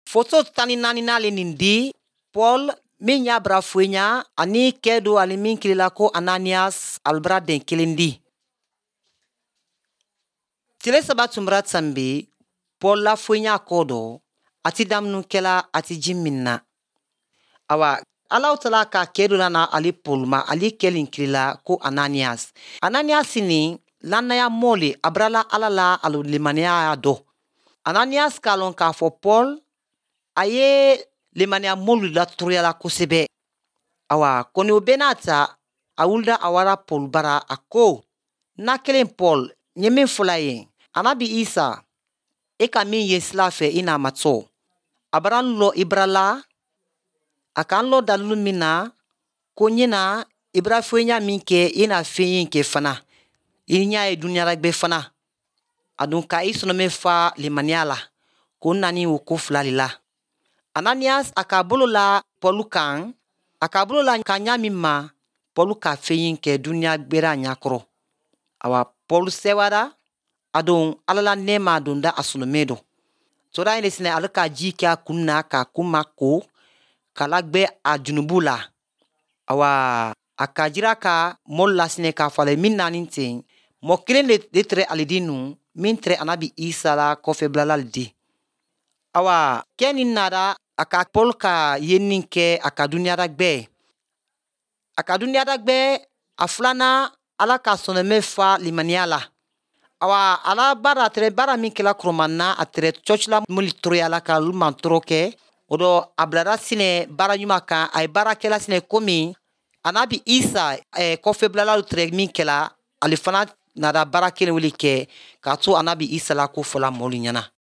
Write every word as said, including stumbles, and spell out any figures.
Foto tani nani nale nindi Paul min y'a bara fuenya ani kedo ali min kilila ko Ananias albra den kelendi. Tile saba tumbra tsambi Paul la fuenya kodo ati damnu kela ati jiminna. Awa Allah tala ka kedo na ali Paul ma ali kelin kilila ko Ananias. Ananias ni lanaya mole abrala alala alu limania do. Ananias kalon ka fo Paul aye limania molu la turiyala kosebe. Awa koni obenata awulda awara Paul bara ako na kelen Paul nyeme fulaye anabi Isa eka min yeslafe ina matso abaran lo ibrala akan lo dalulu mina konyina ibra fuenya minke ina feyin ke fana inya e dunya ragbe fana adun ka isono me fa limaniala ko nani wo ko flalila. Ananias akabolo la Paul kan akabolo la kanya mimma Paul ka feyin ke dunya gbera nyakro. Awa Paul sewara adon alala nema donda asulomedo. Tora ine sine alaka jika kunna ka kumako kalagbe ajunubula. Awa akajira ka molla sine ka fale minna ninte mo kilen de, de tre alidinu min tre anabi Isa la kofe blalal-di. Awa kenin nada aka Paul ka yeninke aka dunya ragbe. Aka dunya ragbe aflana ala ka soneme fa limaniala. Awa ala bara tre bara min kela kromana atre chochla muli troyala ka luman troke odo ablara sine bara nyuma kan ay bara kela sine komi anabi Isa eh, kofe blalal tre min kela alifana nada bara kele wuli ke ka to anabi Isa la ko fola moli nyana.